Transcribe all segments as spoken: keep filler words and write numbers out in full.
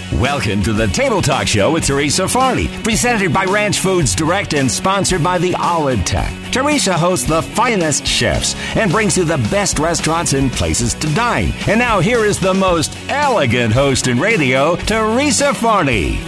Welcome to the Table Talk Show with Teresa Farley, presented by Ranch Foods Direct and sponsored by the Olive Tech. Teresa hosts the finest chefs and brings you the best restaurants and places to dine. And now here is the most elegant host in radio, Teresa Farley.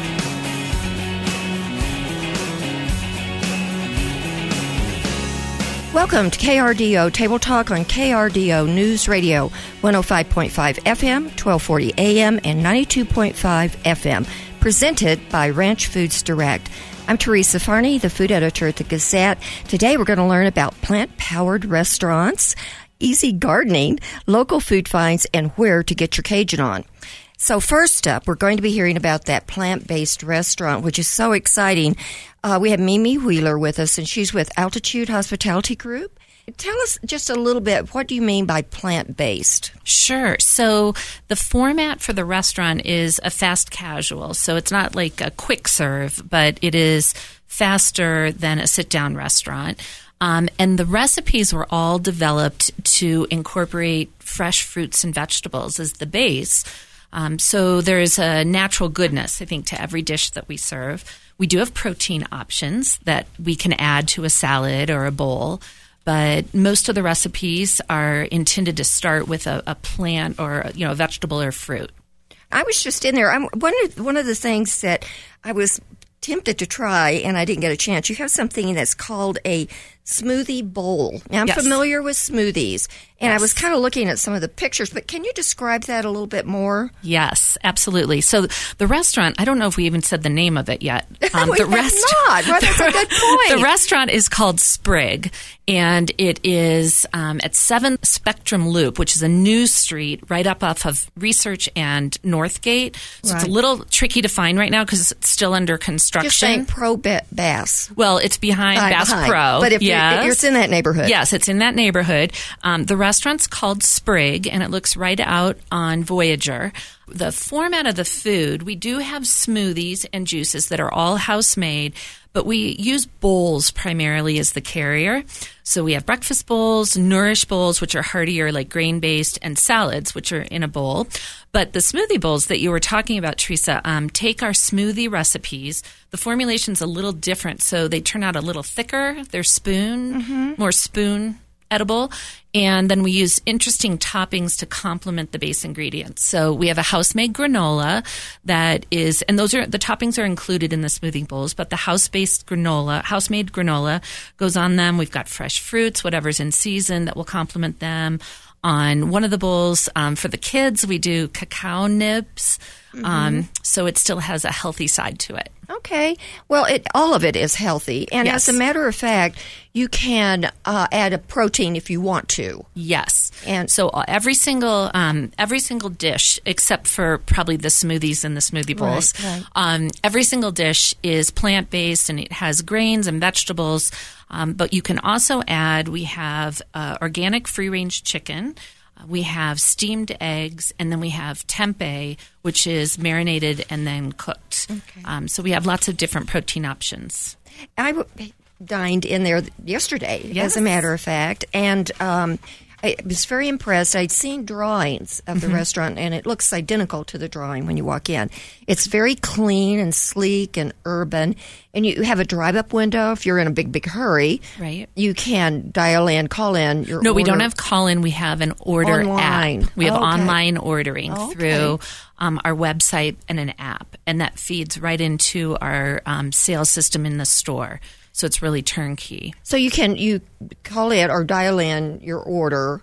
Welcome to K R D O Table Talk on K R D O News Radio, one oh five point five F M, twelve forty A M, and ninety-two point five F M, presented by Ranch Foods Direct. I'm Teresa Farley, the food editor at the Gazette. Today we're going to learn about plant-powered restaurants, easy gardening, local food finds, and where to get your Cajun on. So first up, we're going to be hearing about that plant-based restaurant, which is so exciting. Uh, we have Mimi Wheeler with us, and she's with Altitude Hospitality Group. Tell us just a little bit, what do you mean by plant-based? Sure. So the format for the restaurant is a fast casual. So it's not like a quick serve, but it is faster than a sit-down restaurant. Um, and the recipes were all developed to incorporate fresh fruits and vegetables as the base. Um, so there's a natural goodness, I think, to every dish that we serve. We do have protein options that we can add to a salad or a bowl, but most of the recipes are intended to start with a, a plant or, you know, a vegetable or fruit. I was just in there. I'm, one of one of the things that I was tempted to try, and I didn't get a chance. You have something that's called a smoothie bowl. Now, I'm yes. familiar with smoothies, and yes. I was kind of looking at some of the pictures, but can you describe that a little bit more? Yes, absolutely. So the restaurant, I don't know if we even said the name of it yet. Um, we the have rest- not. Well, that's a good point. The restaurant is called Sprig, and it is um, at seventh Spectrum Loop, which is a new street right up off of Research and Northgate. So right. It's a little tricky to find right now because it's still under construction. Just saying Pro Bass. Well, it's behind uh, Bass behind. Pro. But if yes. you're, you're in that neighborhood. Yes, it's in that neighborhood. Um, the restaurant's called Sprig, and it looks right out on Voyager. The format of the food, we do have smoothies and juices that are all house-made, but we use bowls primarily as the carrier. So we have breakfast bowls, nourish bowls, which are heartier, like grain-based, and salads, which are in a bowl. But the smoothie bowls that you were talking about, Teresa, um, take our smoothie recipes. The formulation's a little different, so they turn out a little thicker. They're spoon, mm-hmm. more spoon edible. And then we use interesting toppings to complement the base ingredients. So we have a house-made granola that is, and those are, the toppings are included in the smoothie bowls, but the house-based granola, house-made granola goes on them. We've got fresh fruits, whatever's in season that will complement them. On one of the bowls, um, for the kids, we do cacao nibs. Mm-hmm. Um, so it still has a healthy side to it. Okay. Well, it, all of it is healthy. And yes. as a matter of fact, you can uh, add a protein if you want to. Yes. And so every single um, every single dish, except for probably the smoothies and the smoothie bowls, right, right. Um, every single dish is plant-based, and it has grains and vegetables. Um, but you can also add, we have uh, organic free-range chicken. We have steamed eggs, and then we have tempeh, which is marinated and then cooked. Okay. Um, so we have lots of different protein options. I w- dined in there yesterday, yes. as a matter of fact, and um, I was very impressed. I'd seen drawings of the mm-hmm. restaurant, and it looks identical to the drawing when you walk in. It's very clean and sleek and urban, and you have a drive-up window if you're in a big, big hurry. Right. You can dial in, call in your No, order. we don't have call-in. We have an order online. app. We have oh, okay. online ordering oh, okay. through um, our website and an app, and that feeds right into our um, sales system in the store. So it's really turnkey. So you can you call in or dial in your order,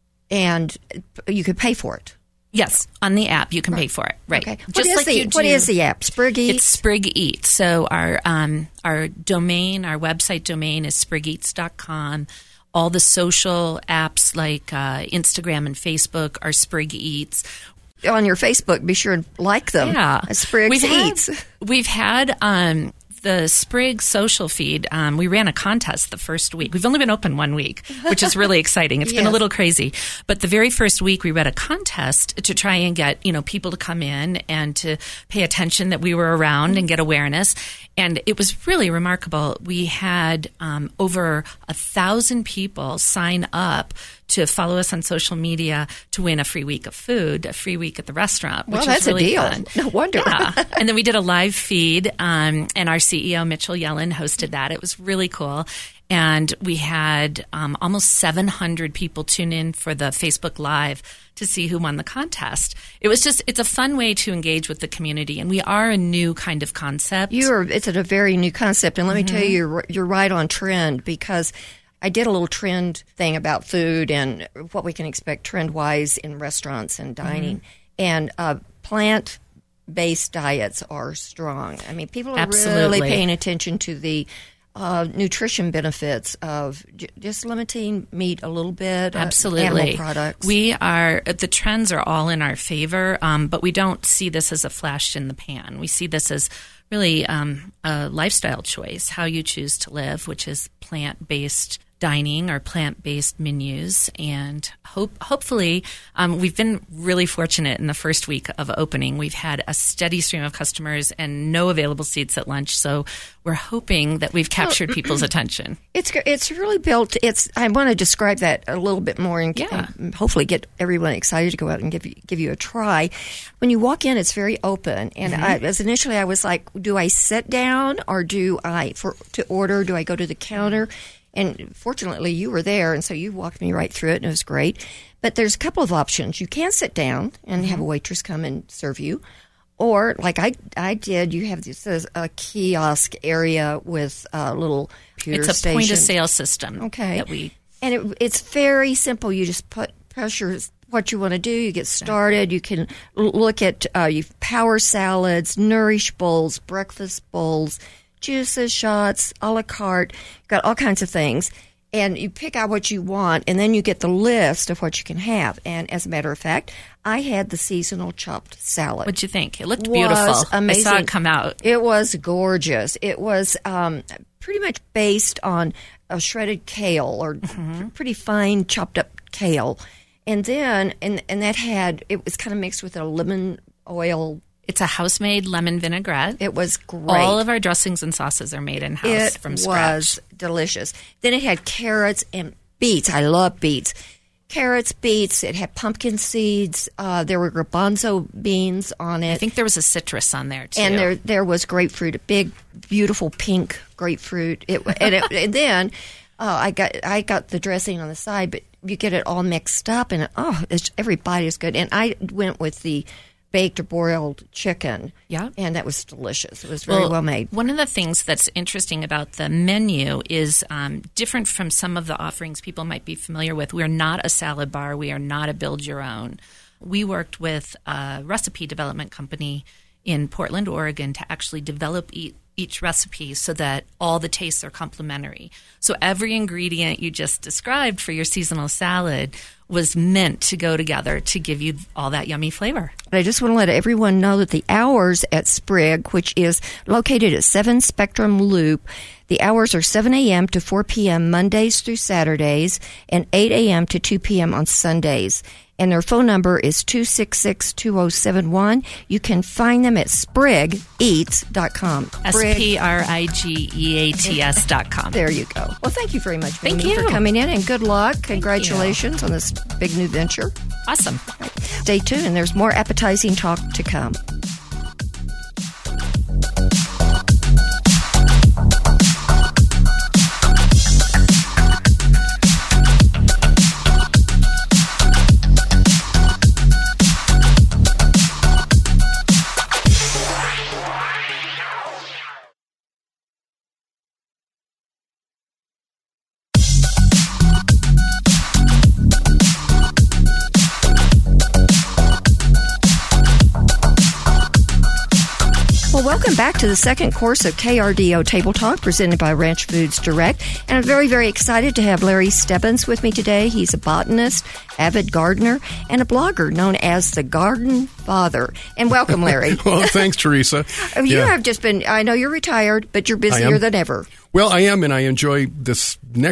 and you could pay for it. Yes, on the app you can right. pay for it. Right. Okay. Just what is like the you do, what is the app? Sprig Eats. It's Sprig Eats. So our um, our domain, our website domain is sprig eats dot com. All the social apps like uh, Instagram and Facebook are Sprig Eats. On your Facebook, be sure and like them. Yeah, Sprig Eats. Had, we've had. Um, The Sprig social feed, um, we ran a contest the first week. We've only been open one week, which is really exciting. It's yes. been a little crazy. But the very first week, we ran a contest to try and get, you know, people to come in and to pay attention that we were around and get awareness. And it was really remarkable. We had um, over a thousand people sign up to follow us on social media to win a free week of food, a free week at the restaurant, which well, that's is really a deal. fun. No wonder. Yeah. And then we did a live feed, um, and our C E O, Mitchell Yellen, hosted that. It was really cool. And we had um, almost seven hundred people tune in for the Facebook Live to see who won the contest. It was just, it's a fun way to engage with the community. And we are a new kind of concept. You're, it's a very new concept. And let mm-hmm. me tell you, you're, you're right on trend, because I did a little trend thing about food and what we can expect trend-wise in restaurants and dining. Mm-hmm. And uh, plant-based diets are strong. I mean, people are Absolutely. really paying attention to the Uh, nutrition benefits of j- just limiting meat a little bit. Absolutely. Uh, animal products. We are, the trends are all in our favor, um, but we don't see this as a flash in the pan. We see this as really um, a lifestyle choice, how you choose to live, which is plant-based dining or plant-based menus. And hope, hopefully, um, we've been really fortunate in the first week of opening. We've had a steady stream of customers and no available seats at lunch. So we're hoping that we've captured people's attention. It's it's really built. It's I want to describe that a little bit more and, yeah. and hopefully get everyone excited to go out and give you, give you a try. When you walk in, it's very open. And Mm-hmm. I, as initially, I was like, do I sit down or do I for to order? Do I go to the counter? And fortunately, you were there, and so you walked me right through it, and it was great. But there's a couple of options. You can sit down and Mm-hmm. have a waitress come and serve you. Or, like I I did, you have this uh, a kiosk area with a little computer It's a station. point-of-sale system. Okay. That we, and it, it's very simple. You just put pressure what you want to do. You get started. You can l- look at uh, you power salads, nourish bowls, breakfast bowls, juices, shots, a la carte. Got all kinds of things. And you pick out what you want, and then you get the list of what you can have. And as a matter of fact, I had the seasonal chopped salad. what'd you think? It looked Was beautiful. amazing. I saw it come out. It was gorgeous. It was um, pretty much based on a shredded kale or Mm-hmm. pretty fine chopped up kale. And then, and, and that had, it was kind of mixed with a lemon oil. It's a house-made lemon vinaigrette. It was great. All of our dressings and sauces are made in-house It from scratch. was delicious. Then it had carrots and beets. I love beets. Carrots, beets. It had pumpkin seeds. Uh, there were garbanzo beans on it. I think there was a citrus on there, too. And there there was grapefruit, a big, beautiful pink grapefruit. It, and, it, and then uh, I got I got the dressing on the side, but you get it all mixed up, and oh, it's, every bite is good. And I went with the baked or broiled chicken. Yeah. And that was delicious. It was very well, well made. One of the things that's interesting about the menu is um, different from some of the offerings people might be familiar with. We're not a salad bar. We are not a build your own. We worked with a recipe development company in Portland, Oregon to actually develop each, each recipe so that all the tastes are complementary. So every ingredient you just described for your seasonal salad was meant to go together to give you all that yummy flavor. I just want to let everyone know that the hours at Sprig, which is located at seven Spectrum Loop, the hours are seven a.m. to four p.m. Mondays through Saturdays and eight a.m. to two p.m. on Sundays. And their phone number is two six six, two zero seven one. You can find them at sprig eats dot com. S P R I G E A T S dot com. There you go. Well, thank you very much, Thank Mimi, you. for coming in, and good luck. Congratulations on this big new venture. Awesome. Stay tuned. There's more appetizing talk to come. Welcome back to the second course of K R D O Table Talk presented by Ranch Foods Direct. And I'm very, very excited to have Larry Stebbins with me today. He's a botanist, avid gardener, and a blogger known as the Garden Father. And welcome, Larry. Well, thanks, Teresa. You Yeah. have just been, I know you're retired, but you're busier am. than ever. Well, I am, and I enjoy this next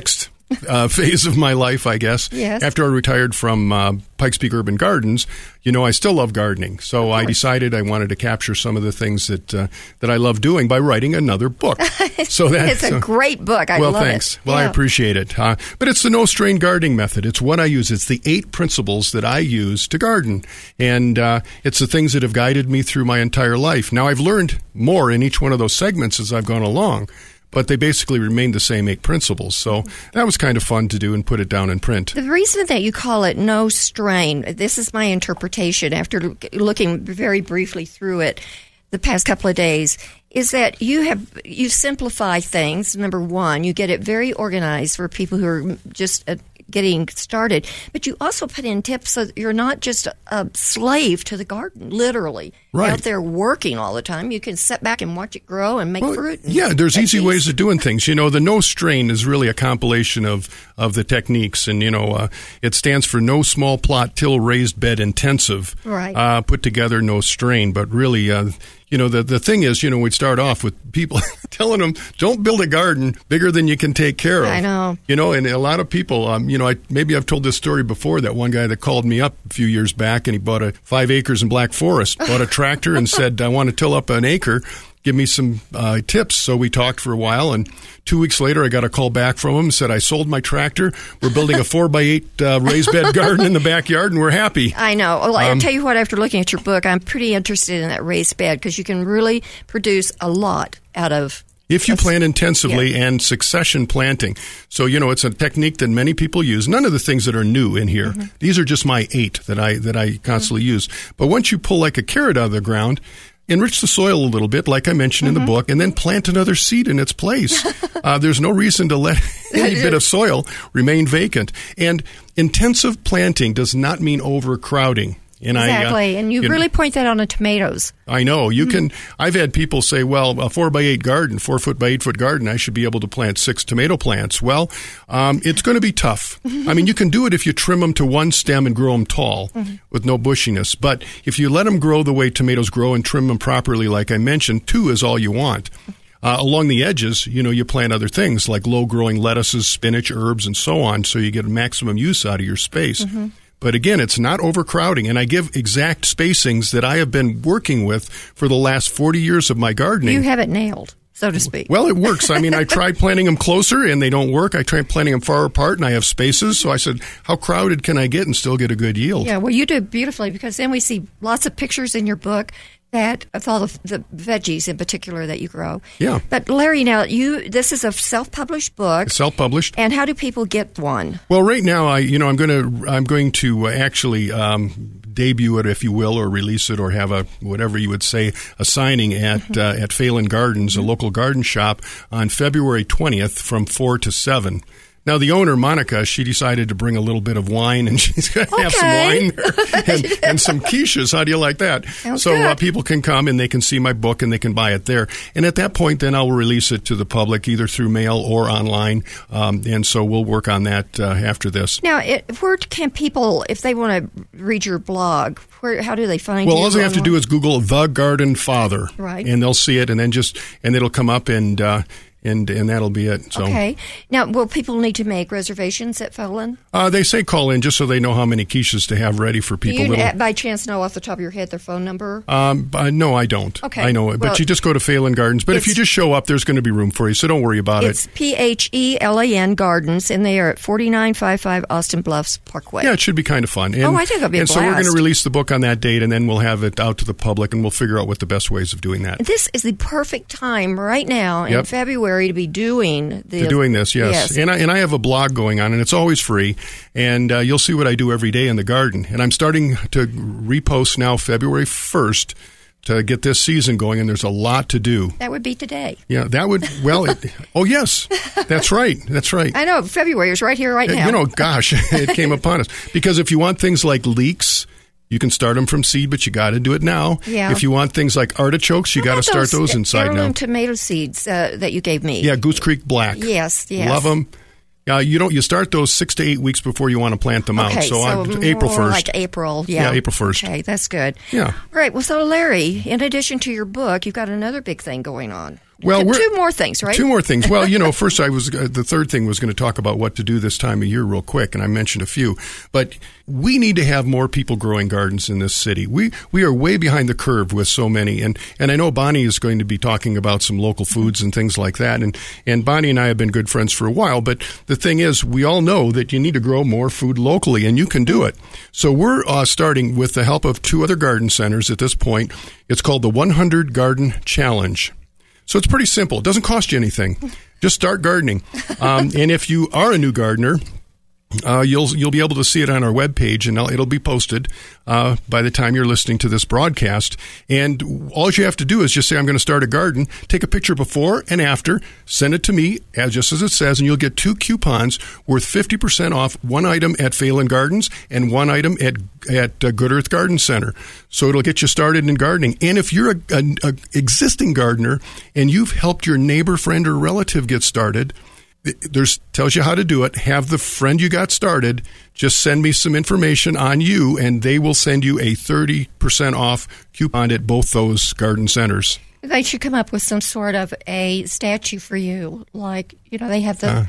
uh, phase of my life, I guess. Yes. After I retired from uh, Pikes Peak Urban Gardens, you know, I still love gardening. So I decided I wanted to capture some of the things that uh, that I love doing by writing another book. So that, It's a so, great book. I well, love thanks. it. Well, I Yeah. appreciate it. Uh, but it's the no-strain gardening method. It's what I use. It's the eight principles that I use to garden. And uh, it's the things that have guided me through my entire life. Now, I've learned more in each one of those segments as I've gone along, but they basically remain the same eight principles. So that was kind of fun to do and put it down in print. The reason that you call it no strain, this is my interpretation after l- looking very briefly through it the past couple of days, is that you have you simplify things. Number one, you get it very organized for people who are just uh, getting started, but you also put in tips so that you're not just a, a slave to the garden, literally Right. out there working all the time. You can sit back and watch it grow and make Well, fruit. and yeah, there's easy veggies. ways of doing things. You know, the no strain is really a compilation of, of the techniques, and you know, uh, it stands for no small plot till raised bed intensive. Right. Uh, put together, no strain. But really, uh, you know, the the thing is, you know, we'd start off with people telling them, don't build a garden bigger than you can take care of. I know. You know, and a lot of people, um, you know, I, maybe I've told this story before. That one guy that called me up a few years back, and he bought a five acres in Black Forest, bought a tractor, and said, I want to till up an acre. Give me some uh, tips. So we talked for a while, and two weeks later, I got a call back from him and said, I sold my tractor. We're building a four by eight uh, raised bed garden in the backyard, and we're happy. I know. Well, I'll Um, tell you what, after looking at your book, I'm pretty interested in that raised bed because you can really produce a lot out of If you That's- plant intensively yeah. and succession planting. So, you know, it's a technique that many people use. None of the things that are new in here. Mm-hmm. These are just my eight that I that I constantly use. But once you pull like a carrot out of the ground, enrich the soil a little bit, like I mentioned Mm-hmm. in the book, and then plant another seed in its place. uh, there's no reason to let any bit of soil remain vacant. And intensive planting does not mean overcrowding. And exactly. I, uh, and you know, really point that on the tomatoes. I know. You Mm-hmm. can. I've had people say, well, a four by eight garden, four foot by eight foot garden, I should be able to plant six tomato plants. Well, um, it's going to be tough. I mean, you can do it if you trim them to one stem and grow them tall Mm-hmm. with no bushiness. But if you let them grow the way tomatoes grow and trim them properly, like I mentioned, two is all you want. Uh, along the edges, you know, you plant other things like low-growing lettuces, spinach, herbs, and so on, so you get maximum use out of your space. Mm-hmm. But again, it's not overcrowding, and I give exact spacings that I have been working with for the last forty years of my gardening. You have it nailed, so to speak. Well, it works. I mean, I tried planting them closer, and they don't work. I tried planting them far apart, and I have spaces. So I said, how crowded can I get and still get a good yield? Yeah, well, you do beautifully because then we see lots of pictures in your book that of all the, the veggies in particular that you grow. Yeah. But Larry, now you this is a self-published book. Self-published. And how do people get one? Well, right now, I you know I'm going to I'm going to actually um, debut it, if you will, or release it, or have a whatever you would say a signing at mm-hmm. uh, at Phelan Gardens, mm-hmm. a local garden shop, on February twentieth from four to seven. Now, the owner, Monica, she decided to bring a little bit of wine, and she's going to okay. have some wine there and, and some quiches. How do you like that? Sounds so uh, good. people can come, and they can see my book, and they can buy it there. And at that point, then I'll release it to the public, either through mail or online. Um, and so we'll work on that uh, after this. Now, it, where can people, if they want to read your blog, where how do they find well, you? Well, all they have to online? do is Google The Garden Father. Right. And they'll see it, and then just, and it'll come up, and... Uh, And and that'll be it. So, okay. Now, will people need to make reservations at Phelan? Uh, they say call in just so they know how many quiches to have ready for people. Do you, that'll- by chance, know off the top of your head their phone number? Um, but no, I don't. Okay. I know it. But Well, you just go to Phelan Gardens. But if you it's- just show up, there's going to be room for you, so don't worry about It's it. P H E L A N Gardens, and they are at forty-nine fifty-five Austin Bluffs Parkway. Yeah, it should be kind of fun. And, Oh, I think it'll be a And so we're going to blast. release the book on that date, and then we'll have it out to the public, and we'll figure out what the best ways of doing that. This is the perfect time right now in Yep. February to be doing the They're doing this, yes. Yes. And I and I have a blog going on, and it's always free. And uh, you'll see what I do every day in the garden. And I'm starting to repost now February first to get this season going, and there's a lot to do. That would be today. Yeah, that would, well, it, oh, yes, that's right, that's right. I know, February is right here, right now. You know, gosh, it came upon us. Because if you want things like leeks, you can start them from seed, but you got to do it now. Yeah. If you want things like artichokes, you How got to about start those inside heirloom now. tomato seeds uh, that you gave me. Yeah, Goose Creek Black. Yes, yes. Love them. Uh, you don't. You start those six to eight weeks before you want to plant them Okay, out. So, so I'm, April more first. like April, yeah. Yeah, April first. Okay, that's good. Yeah. All right, well, so Larry, in addition to your book, you've got another big thing going on. Well, we're, two more things, right? Two more things. Well, you know, first I was uh, the third thing was going to talk about what to do this time of year real quick, and I mentioned a few. But we need to have more people growing gardens in this city. We we are way behind the curve with so many, and, and I know Bonnie is going to be talking about some local foods and things like that. And and Bonnie and I have been good friends for a while. But the thing is, we all know that you need to grow more food locally, and you can do it. So we're uh, starting with the help of two other garden centers at this point. It's called the one hundred Garden Challenge. So it's pretty simple. It doesn't cost you anything. Just start gardening. Um, and if you are a new gardener, uh, you'll you'll be able to see it on our webpage, and it'll be posted uh, by the time you're listening to this broadcast. And all you have to do is just say, I'm going to start a garden, take a picture before and after, send it to me, as just as it says, and you'll get two coupons worth fifty percent off, one item at Phelan Gardens and one item at at uh, Good Earth Garden Center. So it'll get you started in gardening. And if you're a, a, a existing gardener and you've helped your neighbor, friend, or relative get started, there's tells you how to do it. Have the friend you got started just send me some information on you, and they will send you a thirty percent off coupon at both those garden centers. They should come up with some sort of a statue for you, like, you know, they have the... Uh.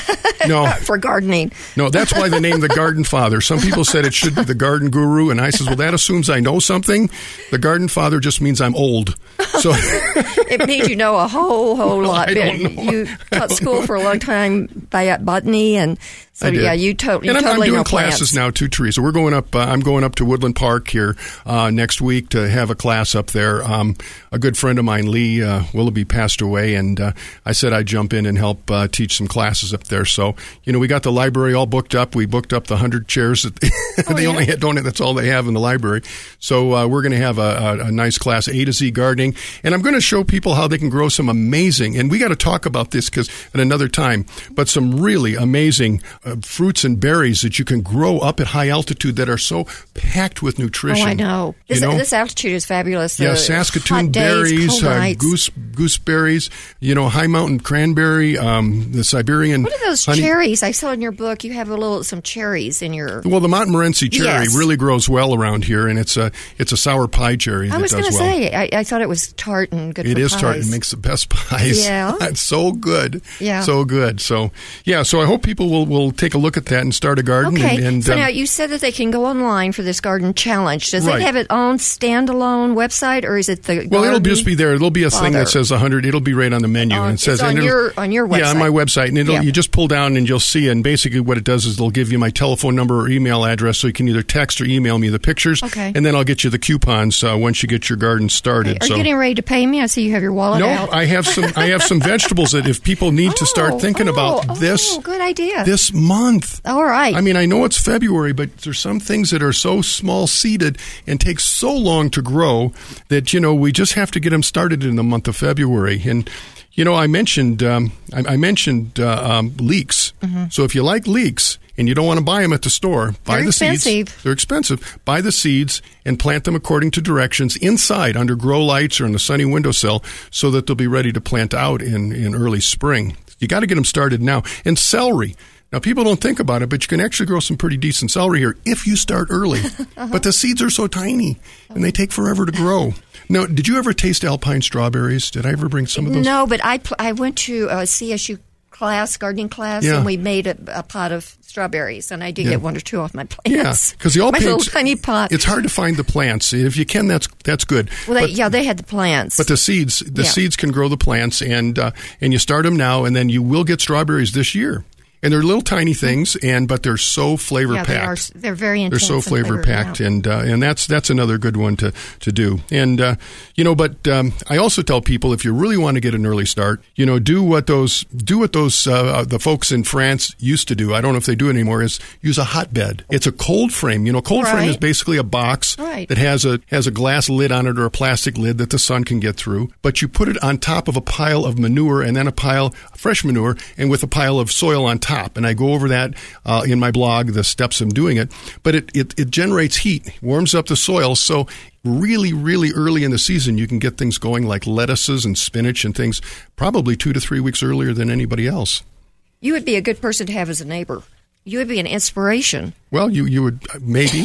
No. For gardening. No, that's why they named the Garden Father. Some people said it should be the Garden Guru, and I says, well, that assumes I know something. The Garden Father just means I'm old. So it means you know a whole, whole lot. I don't know. You taught school for a long time by botany, and so yeah, you, to- you and I'm, totally I'm doing know classes plants. now too, Teresa. We're going up. Uh, I'm going up to Woodland Park here uh, next week to have a class up there. Um, a good friend of mine, Lee uh, Willoughby, passed away, and uh, I said I'd jump in and help uh, teach some classes up there. So you know, we got the library all booked up. We booked up the hundred chairs that they, oh, they yeah? only had, don't. That's all they have in the library. So uh, we're going to have a, a, a nice class, A to Z gardening, and I'm going to show people how they can grow some amazing. And we got to talk about this because at another time, but some really amazing uh, fruits and berries that you can grow up at high altitude that are so packed with nutrition. Oh, I know. This, you know? this altitude is fabulous. Yeah, the Saskatoon days, berries, uh, nights. goose gooseberries, you know, high mountain cranberry, um, the Siberian. What are those honey. cherries? I saw in your book you have a little some cherries in your. Well, the Montmorency cherry yes. really grows well around here, and it's a it's a sour pie cherry. I that was does going to well. say, I, I thought it was tart and good. It for is pies. tart and makes the best pies. Yeah, it's so good. Yeah, so good. So yeah, so I hope people will, will take a look at that and start a garden. Okay. And, and so um, now you said that they can go online for this garden challenge. Does right. it have its own standalone website, or is it the? Well, garden it'll just be there. It'll be a Father? thing that says one hundred. It'll be right on the menu, on, and it says it's on and your on your website. Yeah, on my website, and it'll yeah. you just pull down and you'll see. And basically, what it does is it'll give you my telephone number or email address, so you can either text or email me the pictures. Okay. And then I'll get you the coupons uh, once you get your garden started. Okay. Are so. you getting ready to pay me? I see you have your wallet No, out. I have some. I have some vegetables that if people need to start Oh, thinking oh, about oh, this, good idea. this month. All right. I mean, I know it's February, but there's some things that are so small seeded and take so long to grow that you know we just have to get them started in the month of February. And you know, I mentioned um, I, I mentioned uh, um, leeks. Mm-hmm. So if you like leeks and you don't want to buy them at the store, buy They're the expensive. seeds. They're expensive. Buy the seeds and plant them according to directions inside under grow lights or in the sunny windowsill so that they'll be ready to plant out in, in early spring. You got to get them started now. And celery. Now, people don't think about it, but you can actually grow some pretty decent celery here if you start early. uh-huh. But the seeds are so tiny, and they take forever to grow. Now, did you ever taste alpine strawberries? Did I ever bring some of those? No, but I pl- I went to a C S U class, gardening class, yeah. and we made a, a pot of strawberries, and I did yeah. get one or two off my plants. Yeah, because the alpine, my little tiny pot. It's hard to find the plants. If you can, that's that's good. Well, they, but, yeah, they had the plants, but the seeds, the yeah. seeds can grow the plants, and uh, and you start them now, and then you will get strawberries this year. And they're little tiny things, and but they're so flavor yeah, packed. They are, they're very intense. They're so flavor packed, yeah. and uh, and that's that's another good one to, to do. And uh, you know, but um, I also tell people if you really want to get an early start, you know, do what those do what those uh, the folks in France used to do. I don't know if they do it anymore. Is use a hotbed. It's a cold frame. You know, cold right. frame is basically a box right. that has a has a glass lid on it or a plastic lid that the sun can get through. But you put it on top of a pile of manure and then a pile of fresh manure and with a pile of soil on top. And I go over that uh, in my blog, the steps of doing it. But it, it, it generates heat, warms up the soil. So really, really early in the season, you can get things going like lettuces and spinach and things probably two to three weeks earlier than anybody else. You would be a good person to have as a neighbor. You would be an inspiration. Well, you, you would maybe.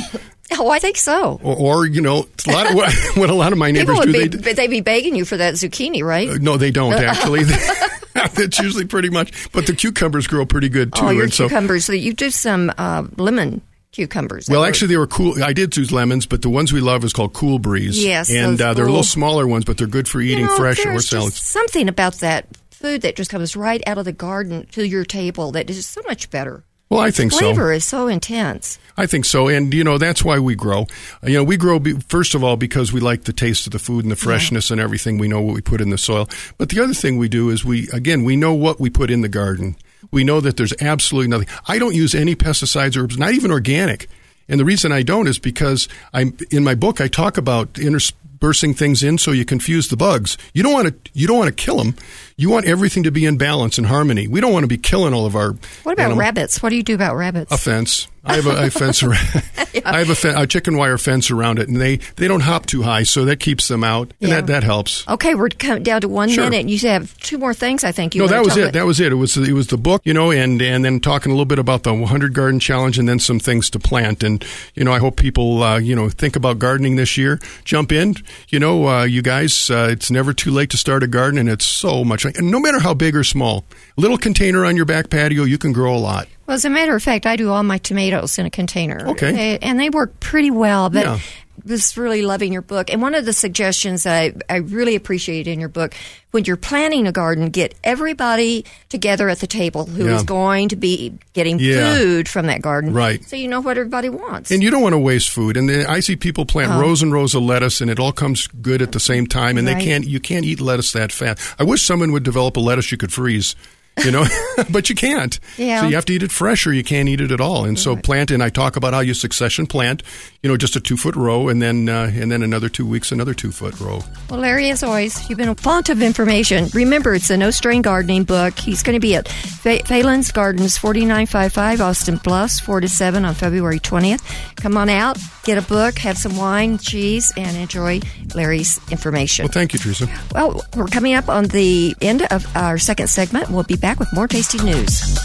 Oh, I think so. Or, or you know, a lot of what, what a lot of my neighbors People would do. be, they, they'd be begging you for that zucchini, right? uh, no, they don't actually. That's usually pretty much. But the cucumbers grow pretty good too. Oh, your and so, cucumbers. So you do some uh, lemon cucumbers. Well, actually, they were cool. I did choose lemons, but the ones we love is called Cool Breeze. Yes, and those uh, they're a cool- little smaller ones, but they're good for eating you know, fresh or there's salads. just something about that food that just comes right out of the garden to your table that is so much better. Well, I think so. Flavor is so intense. I think so, and you know that's why we grow. Uh, You know, we grow be, first of all because we like the taste of the food and the freshness and everything. We know what we put in the soil, but the other thing we do is we again we know what we put in the garden. We know that there's absolutely nothing. I don't use any pesticides or herbs, not even organic. And the reason I don't is because I'm in my book I talk about interspersing things in so you confuse the bugs. You don't want to you don't want to kill them. You want everything to be in balance and harmony. We don't want to be killing all of our. What about animals. rabbits? What do you do about rabbits? A fence. I have a, I fence around, Yeah. I have a, fe- a chicken wire fence around it, and they, they don't hop too high, so that keeps them out, and Yeah. that, that helps. Okay, we're coming down to one Sure. minute. You have two more things, I think. You No, wanna that was tell it. me. That was it. It was it was the book, you know, and and then talking a little bit about the one hundred Garden Challenge, and then some things to plant. And you know, I hope people uh, you know think about gardening this year. Jump in, you know, uh, you guys. Uh, it's never too late to start a garden, and it's so much. And no matter how big or small, a little container on your back patio, you can grow a lot. Well, as a matter of fact, I do all my tomatoes in a container. Okay. They- and they work pretty well, but Yeah. was really loving your book. And one of the suggestions that I, I really appreciate in your book, when you're planning a garden, get everybody together at the table who is Yeah. going to be getting Yeah. food from that garden. Right. So you know what everybody wants. And you don't want to waste food. And then I see people plant Oh. rows and rows of lettuce, and it all comes good at the same time. And Right. they can't. You can't eat lettuce that fast. I wish someone would develop a lettuce you could freeze. You know, but you can't. Yeah. So you have to eat it fresh, or you can't eat it at all. And so plant. And I talk about how you succession plant. You know, just a two foot row, and then uh, and then another two weeks, another two foot row. Well, Larry, as always, you've been a font of information. Remember, it's a no-strain gardening book. He's going to be at Ph- Phelan's Gardens, forty-nine fifty-five Austin Bluffs, four to seven on February twentieth. Come on out, get a book, have some wine, cheese, and enjoy Larry's information. Well, thank you, Teresa. Well, we're coming up on the end of our second segment. We'll be back with more tasty news.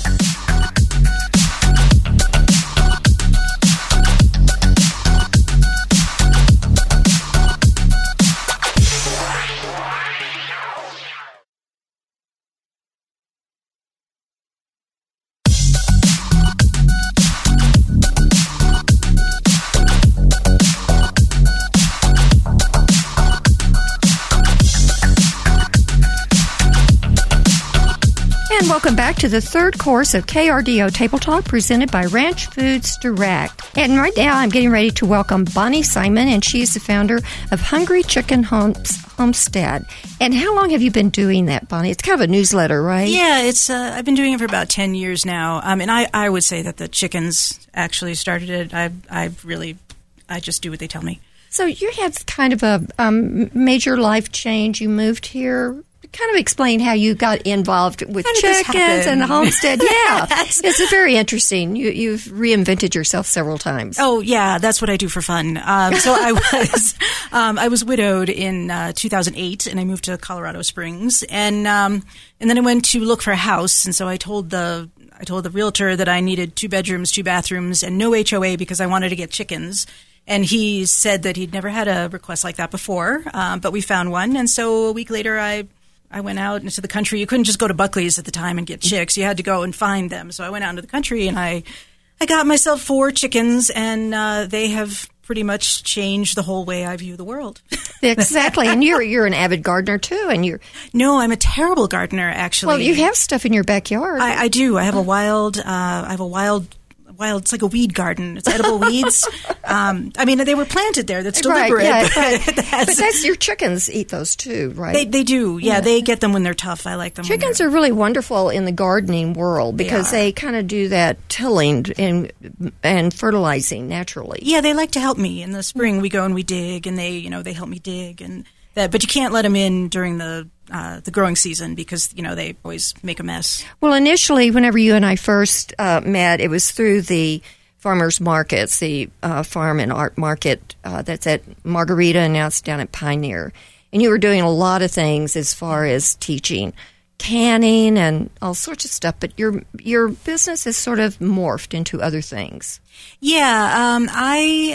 And welcome back to the third course of K R D O Table Talk presented by Ranch Foods Direct. And right now I'm getting ready to welcome Bonnie Simon, and she's the founder of Hungry Chicken Homes, Homestead. And how long have you been doing that, Bonnie? It's kind of a newsletter, right? Yeah, it's. Uh, I've been doing it for about ten years now. Um, and I, I would say that the chickens actually started it. I, I really, I just do what they tell me. So you had kind of a um, major life change. You moved here. Kind of explain how you got involved with How did this chickens and the happen? homestead. Yeah, it's very interesting. You, you've reinvented yourself several times. Oh yeah, that's what I do for fun. Um, so I was, um, I was widowed in uh, two thousand eight, and I moved to Colorado Springs, and um, and then I went to look for a house, and so I told the I told the realtor that I needed two bedrooms, two bathrooms, and no H O A because I wanted to get chickens. And he said that he'd never had a request like that before, um, but we found one, and so a week later I. I went out into the country. You couldn't just go to Buckley's at the time and get chicks. You had to go and find them. So I went out into the country and I, I got myself four chickens, and uh, they have pretty much changed the whole way I view the world. Exactly, and you're you're an avid gardener too, and you're No, I'm a terrible gardener. Actually, well. You have stuff in your backyard. I, I do. I have a wild. Uh, I have a wild. Wild. It's like a weed garden. It's edible weeds. Um, I mean, they were planted there. That's deliberate. Right, yeah, but right. that's- But that's your chickens eat those too, right? they they do. Yeah, they get them when they're tough. I like them. when Chickens they're- are really wonderful in the gardening world because are. they, kind of do that tilling and and fertilizing naturally. Yeah, they like to help me. In the spring, we go and we dig, and they, you know, they help me dig, and that. But you can't let them in during the uh, the growing season because you know they always make a mess. Well, initially, whenever you and I first uh, met, it was through the farmers markets, the uh, farm and art market uh, that's at Margarita, and now it's down at Pioneer. And you were doing a lot of things as far as teaching canning and all sorts of stuff, but your your business has sort of morphed into other things. Yeah, um, I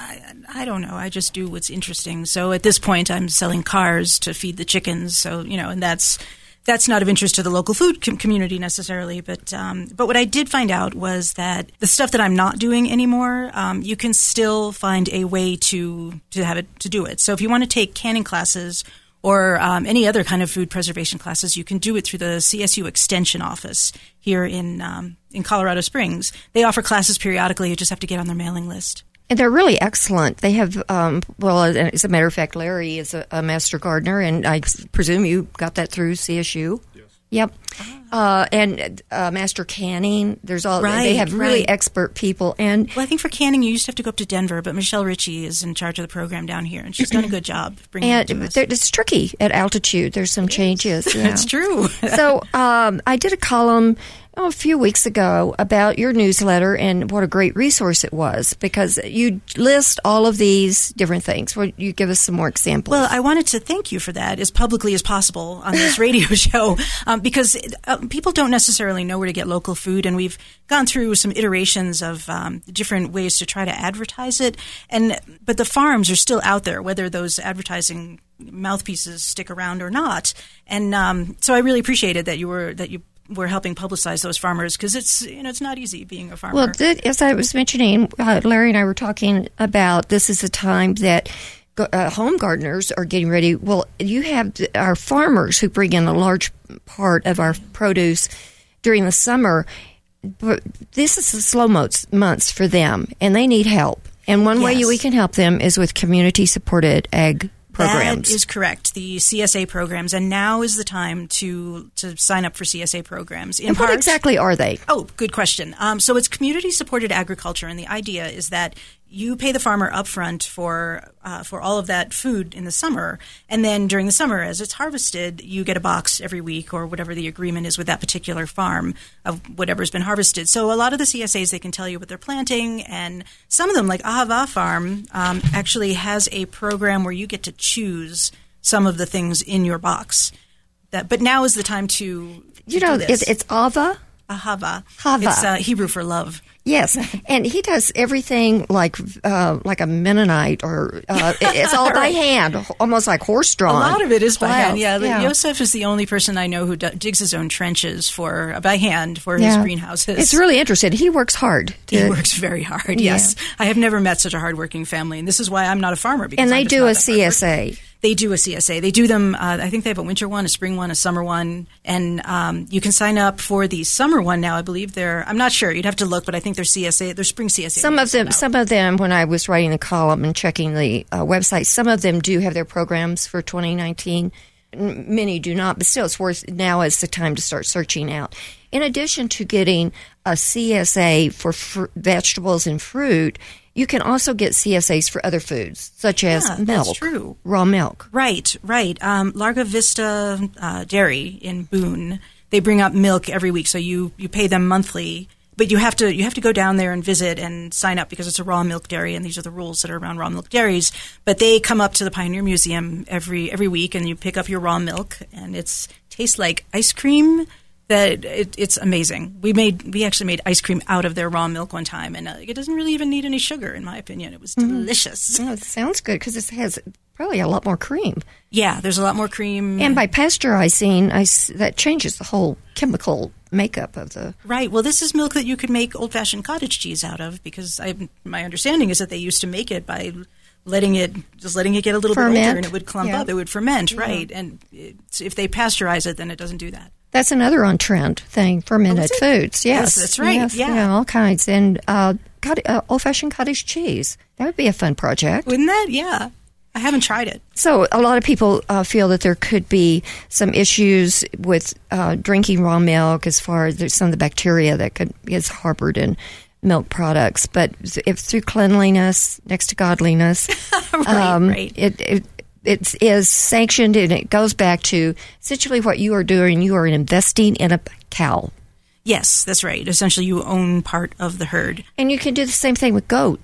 I, I don't know. I just do what's interesting. So at this point, I'm selling cars to feed the chickens. So, you know, and that's that's not of interest to the local food com- community necessarily. But um, but what I did find out was that the stuff that I'm not doing anymore, um, you can still find a way to to have it to do it. So if you want to take canning classes or um, any other kind of food preservation classes, you can do it through the C S U Extension office here in um, in Colorado Springs. They offer classes periodically. You just have to get on their mailing list. And they're really excellent. They have, um, well, as a matter of fact, Larry is a, a master gardener, and I presume you got that through C S U. Yes. Yep. Uh, and uh, master canning. There's all right, they have really right. expert people. And well, I think for canning you used to have to go up to Denver, but Michelle Ritchie is in charge of the program down here, and she's done a good job bringing and it to us. It's tricky at altitude. There's some changes. Yeah. It's true. So um, I did a column oh, a few weeks ago about your newsletter and what a great resource it was, because you list all of these different things. Would you give us some more examples? Well, I wanted to thank you for that as publicly as possible on this radio show, um, because uh, people don't necessarily know where to get local food, and we've gone through some iterations of um, different ways to try to advertise it. And but the farms are still out there, whether those advertising mouthpieces stick around or not. And um, so I really appreciated that you were that you. We're helping publicize those farmers, because it's you know it's not easy being a farmer. Well, th- as I was mentioning, uh, Larry and I were talking about this is a time that uh, home gardeners are getting ready. Well, you have th- our farmers who bring in a large part of our produce during the summer, but this is the slow months, months for them, and they need help. And one yes. way we can help them is with community-supported ag programs. That is correct. The C S A programs, and now is the time to to sign up for C S A programs. In and what part, exactly are they? Oh, good question. Um, so it's community-supported agriculture, and the idea is that you pay the farmer upfront for uh, for all of that food in the summer, and then during the summer, as it's harvested, you get a box every week or whatever the agreement is with that particular farm of whatever's been harvested. So a lot of the C S As, they can tell you what they're planting, and some of them, like Ahava Farm, um, actually has a program where you get to choose some of the things in your box. That, but now is the time to, to you know, do this. It's, it's Ava. Ahava. Hava. It's uh, Hebrew for love. Yes, and he does everything like uh, like a Mennonite, or uh, it's all by hand, almost like horse drawn. A lot of it is by wow. hand. Yeah, yeah. Yosef is the only person I know who d- digs his own trenches for uh, by hand for yeah. his greenhouses. It's really interesting. He works hard. To, he works very hard. Yes, yeah. I have never met such a hardworking family, and this is why I'm not a farmer. Because and they I'm do a C S A. They do a C S A. They do them, uh, I think they have a winter one, a spring one, a summer one, and um, you can sign up for the summer one now. I believe they're, I'm not sure, you'd have to look, but I think they're C S A, they're spring C S A. Some of them, some of them, when I was writing the column and checking the uh, website, some of them do have their programs for twenty nineteen. Many do not, but still it's worth, now is the time to start searching out. In addition to getting a C S A for fr- vegetables and fruit, you can also get C S As for other foods, such as yeah, milk, that's true. Raw milk. Right, right. Um, Larga Vista uh, Dairy in Boone, they bring up milk every week, so you, you pay them monthly, but you have to you have to go down there and visit and sign up because it's a raw milk dairy, and these are the rules that are around raw milk dairies. But they come up to the Pioneer Museum every every week, and you pick up your raw milk, and it's tastes like ice cream. That it, it's amazing. We made we actually made ice cream out of their raw milk one time, and uh, it doesn't really even need any sugar, in my opinion. It was delicious. Mm-hmm. Oh, it sounds good because it has probably a lot more cream. Yeah, there's a lot more cream. And by pasteurizing, I, that changes the whole chemical makeup of the... Right. Well, this is milk that you could make old-fashioned cottage cheese out of, because I, my understanding is that they used to make it by letting it just letting it get a little ferment. bit older, and it would clump yeah. up. It would ferment, yeah. right? And it's, if they pasteurize it, then it doesn't do that. That's another on-trend thing, fermented oh, foods. Yes. yes, that's right. Yes, yeah, yeah, all kinds. And uh, uh, old-fashioned cottage cheese. That would be a fun project. Wouldn't that? Yeah. I haven't tried it. So a lot of people uh, feel that there could be some issues with uh, drinking raw milk as far as there's some of the bacteria that could is harbored in milk products. But if through cleanliness next to godliness, right, um, right. It, it it is sanctioned, and it goes back to essentially what you are doing. You are investing in a cow. Yes, that's right. Essentially, you own part of the herd. And you can do the same thing with goats.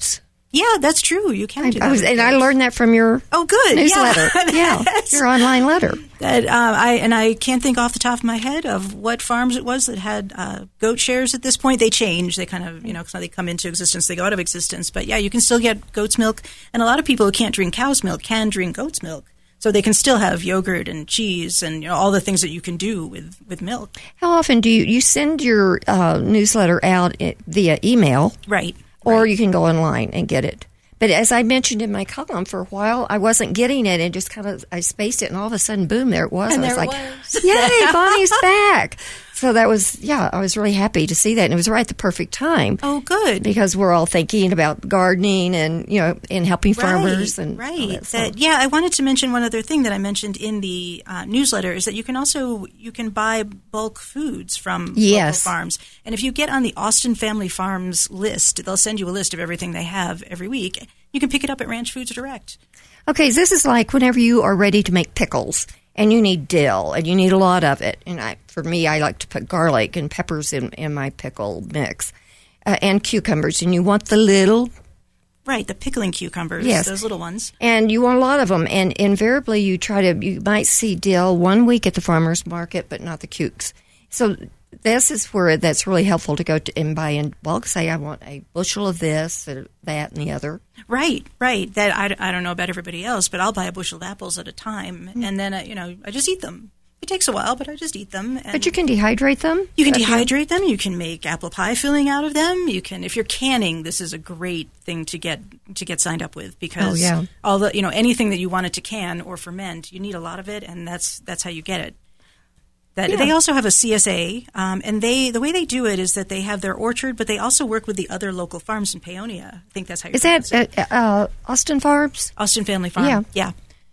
Yeah, that's true. You can I, do that. I was, and I learned that from your oh, good newsletter. Yeah, yeah, your online letter. That uh, I and I can't think off the top of my head of what farms it was that had uh, goat shares at this point. They change. They kind of, you know, they come into existence, they go out of existence. But yeah, you can still get goat's milk, and a lot of people who can't drink cow's milk can drink goat's milk. So they can still have yogurt and cheese and, you know, all the things that you can do with, with milk. How often do you you send your uh, newsletter out via email? Right. Or right. you can go online and get it. But as I mentioned in my column, for a while I wasn't getting it, and just kind of I spaced it, and all of a sudden, boom, there it was. And I was there like, it was. "Yay, Bonnie's back!" So that was, yeah, I was really happy to see that, and it was right at the perfect time. Oh, good. Because we're all thinking about gardening and, you know, and helping farmers right, and right. all that, so. That, yeah, I wanted to mention one other thing that I mentioned in the uh, newsletter is that you can also you can buy bulk foods from yes. local farms, and if you get on the Austin Family Farms list, they'll send you a list of everything they have every week. You can pick it up at Ranch Foods Direct. Okay, so this is like whenever you are ready to make pickles. And you need dill, and you need a lot of it. And I, for me, I like to put garlic and peppers in, in my pickle mix, uh, and cucumbers. And you want the little... Right, the pickling cucumbers, yes. those little ones. And you want a lot of them. And invariably, you try to... You might see dill one week at the farmer's market, but not the cukes. So this is where that's really helpful to go to and buy in bulk. Say, I want a bushel of this, or that, and the other. Right, right. That I, I don't know about everybody else, but I'll buy a bushel of apples at a time, mm. and then uh, you know I just eat them. It takes a while, but I just eat them. And but you can dehydrate them. You can dehydrate them. You can make apple pie filling out of them. You can, if you're canning, this is a great thing to get to get signed up with because oh, yeah. all the you know anything that you wanted to can or ferment, you need a lot of it, and that's that's how you get it. That, yeah. They also have a C S A, um, and they the way they do it is that they have their orchard, but they also work with the other local farms in Paonia. I think that's how you Is that uh, uh, Austin Farms? Austin Family Farm. Yeah. yeah.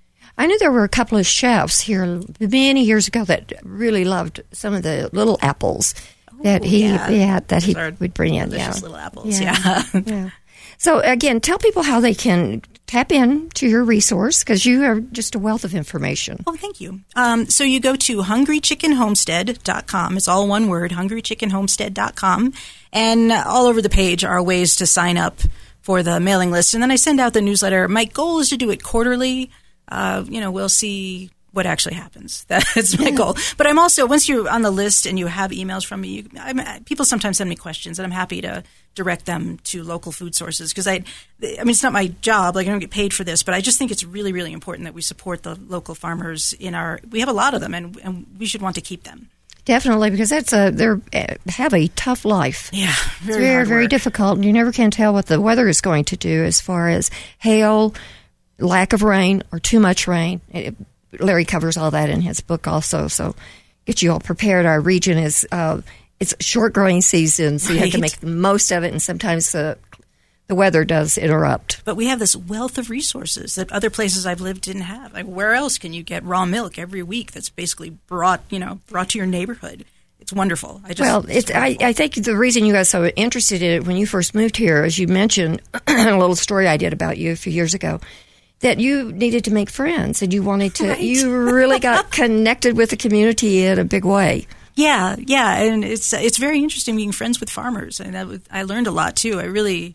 I knew there were a couple of chefs here many years ago that really loved some of the little apples that Ooh, he yeah. yeah, that he Those would bring in. Delicious Yeah. little apples, yeah. yeah. yeah. So, again, tell people how they can tap in to your resource because you are just a wealth of information. Oh, thank you. Um, so you go to hungry chicken homestead dot com. It's all one word, hungry chicken homestead dot com. And all over the page are ways to sign up for the mailing list. And then I send out the newsletter. My goal is to do it quarterly. Uh, you know, we'll see what actually happens. That's my goal. But I'm also, once you're on the list and you have emails from me, you, I'm, people sometimes send me questions, and I'm happy to direct them to local food sources because I, I mean, it's not my job. Like I don't get paid for this, but I just think it's really, really important that we support the local farmers in our. We have a lot of them, and, and we should want to keep them. Definitely, because that's a they have a tough life. Yeah, very it's very hard very work. difficult. You never can tell what the weather is going to do as far as hail, lack of rain, or too much rain. It, Larry covers all that in his book also, so get you all prepared. Our region is uh, it's short growing season, so you have to Right. make the most of it, and sometimes the the weather does interrupt. But we have this wealth of resources that other places I've lived didn't have. Like, where else can you get raw milk every week that's basically brought, you know, brought to your neighborhood? It's wonderful. I just, Well, it's, I, I think the reason you got so interested in it when you first moved here, as you mentioned, a little story I did about you a few years ago, that you needed to make friends and you wanted to, Right. you really got connected with the community in a big way. Yeah, yeah, and it's it's very interesting being friends with farmers, and that was, I learned a lot too. I really,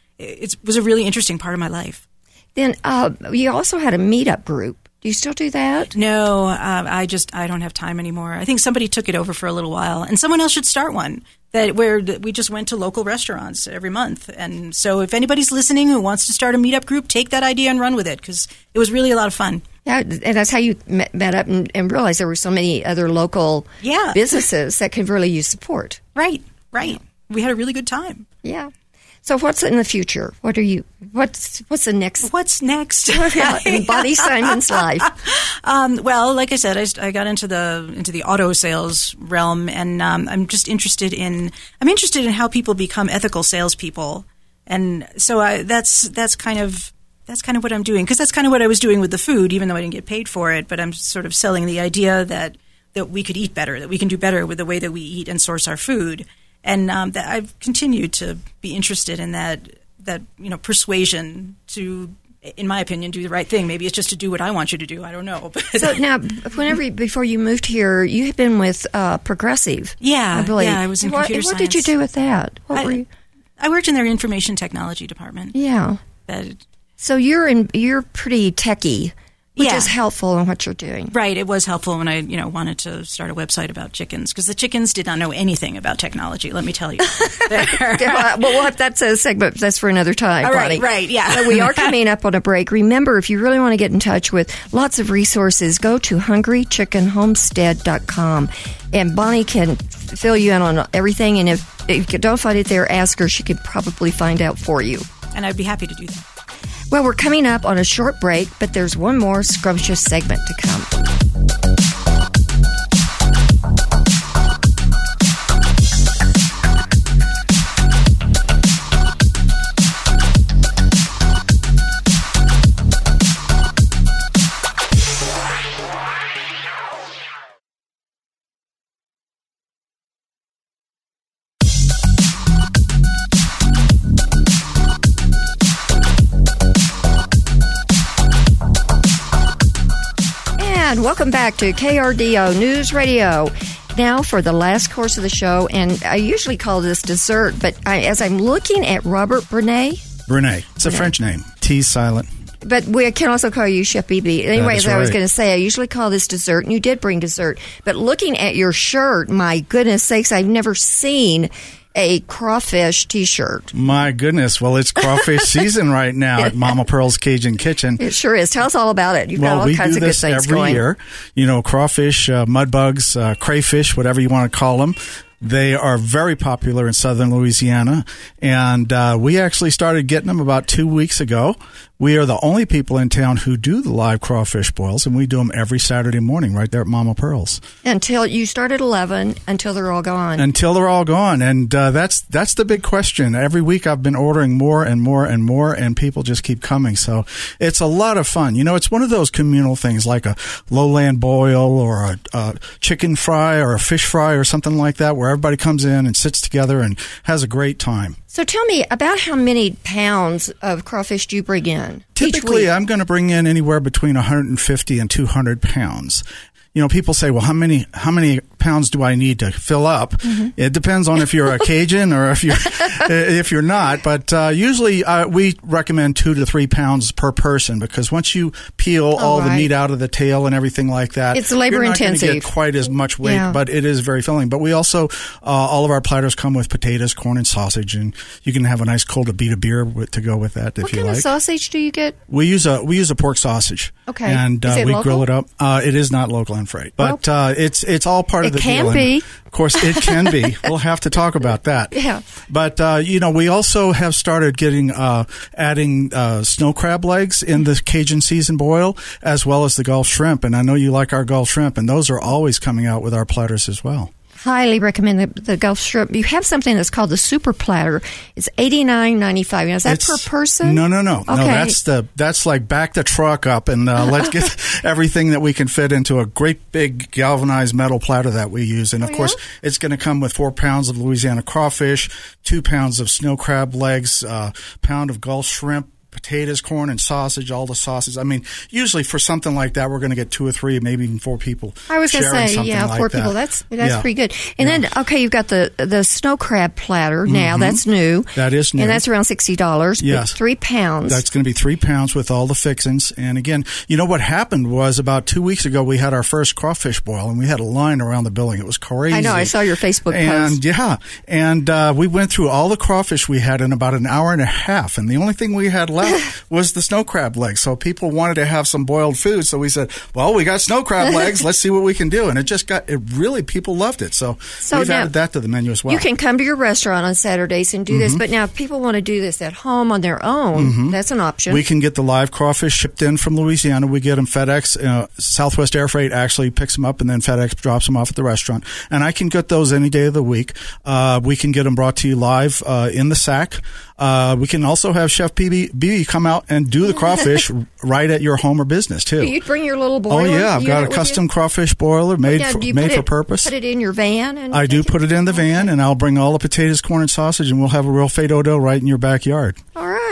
it was a really interesting part of my life. Then uh, you also had a meetup group. Do you still do that? No, uh, I just I don't have time anymore. I think somebody took it over for a little while, and someone else should start one that where we just went to local restaurants every month. And so, if anybody's listening who wants to start a meetup group, take that idea and run with it because it was really a lot of fun. Yeah, and that's how you met, met up and, and realized there were so many other local Yeah. businesses that could really use support. Right, right. We had a really good time. Yeah. So what's in the future? What are you? What's what's the next? What's next in Bonnie Simon's life? Um, well, like I said, I, I got into the into the auto sales realm, and um, I'm just interested in I'm interested in how people become ethical salespeople, and so I, that's that's kind of that's kind of what I'm doing because that's kind of what I was doing with the food, even though I didn't get paid for it. But I'm sort of selling the idea that that we could eat better, that we can do better with the way that we eat and source our food. And um, that I've continued to be interested in that, that you know, persuasion to, in my opinion, do the right thing. Maybe it's just to do what I want you to do. I don't know. But So now, whenever before you moved here, you had been with uh, Progressive. Yeah, I believe. yeah, I was in what, computer What did you science. do with that? What I, were you? I worked in their information technology department. Yeah. That, So you're in, you're pretty techie, which Yeah. is helpful in what you're doing. right. It was helpful when I, you know, wanted to start a website about chickens because the chickens did not know anything about technology. Let me tell you. Yeah, well, we'll have, that's a segment. That's for another time, All Bonnie. right, right, yeah. So we are coming up on a break. Remember, if you really want to get in touch with lots of resources, go to hungry chicken homestead dot com. And Bonnie can fill you in on everything. And if, if you don't find it there, ask her. She could probably find out for you. And I'd be happy to do that. Well, we're coming up on a short break, but there's one more scrumptious segment to come. And welcome back to K R D O News Radio. Now for the last course of the show, and I usually call this dessert, but I, as I'm looking at Robert Brunet, Brunet. It's a French name. T silent. but we can also call you Chef B B. Anyway, is as I was right. going to say, I usually call this dessert, and you did bring dessert. But looking at your shirt, my goodness sakes, I've never seen a crawfish T-shirt. My goodness. Well, it's crawfish season right now at Mama Pearl's Cajun Kitchen. It sure is. Tell us all about it. You've Well, got all we kinds do of good this things every going. year. You know, crawfish, uh, mud bugs, uh, crayfish, whatever you want to call them. They are very popular in southern Louisiana, and uh, we actually started getting them about two weeks ago. We are the only people in town who do the live crawfish boils, and we do them every Saturday morning right there at Mama Pearl's. Until you start at eleven, until they're all gone. Until they're all gone, and uh, that's that's the big question. Every week I've been ordering more and more and more, and people just keep coming. So it's a lot of fun. You know, it's one of those communal things like a lowland boil or a, a chicken fry or a fish fry or something like that, where everybody comes in and sits together and has a great time. So tell me about how many pounds of crawfish do you bring in? each Typically, week? I'm going to bring in anywhere between one hundred fifty and two hundred pounds. You know, people say, well, how many how many pounds do I need to fill up? Mm-hmm. It depends on if you're a Cajun or if you're if you're not. But uh, usually uh, we recommend two to three pounds per person, because once you peel Oh, all right. the meat out of the tail and everything like that, It's labor you're not gonna intensive. get quite as much weight, Yeah. but it is very filling. But we also, uh, all of our platters come with potatoes, corn, and sausage, and you can have a nice cold Abita beer with, to go with that if What you kind like. of sausage do you get? We use a we use a pork sausage. Okay. And Is uh, it we local? grill it up. Uh, it is not local and freight, but Well, uh, it's it's all part of it the can deal. And be. of course, it can be. We'll have to talk about that. Yeah. But uh, you know, we also have started getting uh, adding uh, snow crab legs in the Cajun season boil, as well as the Gulf shrimp. And I know you like our Gulf shrimp, and those are always coming out with our platters as well. Highly recommend the, the Gulf shrimp. You have something that's called the super platter. It's eighty-nine ninety-five. Now, is that It's- per person? No, no, no, no. Okay. That's the that's like back the truck up and uh, let's get everything that we can fit into a great big galvanized metal platter that we use. And of Oh, yeah? course, it's going to come with four pounds of Louisiana crawfish, two pounds of snow crab legs, uh, pound of Gulf shrimp, potatoes, corn, and sausage, all the sauces. I mean, usually for something like that, we're going to get two or three, maybe even four people. I was going to sharing say, something yeah, like four that. people. That's that's Yeah. pretty good. And Yeah. then, okay, you've got the the snow crab platter now. That's new. That is new. And that's around sixty dollars. Yes. Three pounds. That's going to be three pounds with all the fixings. And again, you know what happened was about two weeks ago, we had our first crawfish boil, and we had a line around the building. It was crazy. I know. I saw your Facebook And post. yeah, and uh, we went through all the crawfish we had in about an hour and a half, and the only thing we had left was the snow crab legs. So people wanted to have some boiled food, so we said, "Well, we got snow crab legs. Let's see what we can do." And it just got it. Really, people loved it. So, So we've now- added that to the menu as well. You can come to your restaurant on Saturdays and do Mm-hmm. this, but now if people want to do this at home on their own, that's an option. We can get the live crawfish shipped in from Louisiana. We get them FedEx. Uh, Southwest Air Freight actually picks them up, and then FedEx drops them off at the restaurant. And I can get those any day of the week. Uh, we can get them brought to you live uh, in the sack. Uh, we can also have Chef B B come out and do the crawfish right at your home or business too. Do you bring your little boiler? Oh yeah, I've unit got a with custom you? crawfish boiler made Now, for, do you made put for it- purpose. Put it in your van, and I do take put it in the van, and I'll bring all the potatoes, corn, and sausage, and we'll have a real fado dough right in your backyard. All right.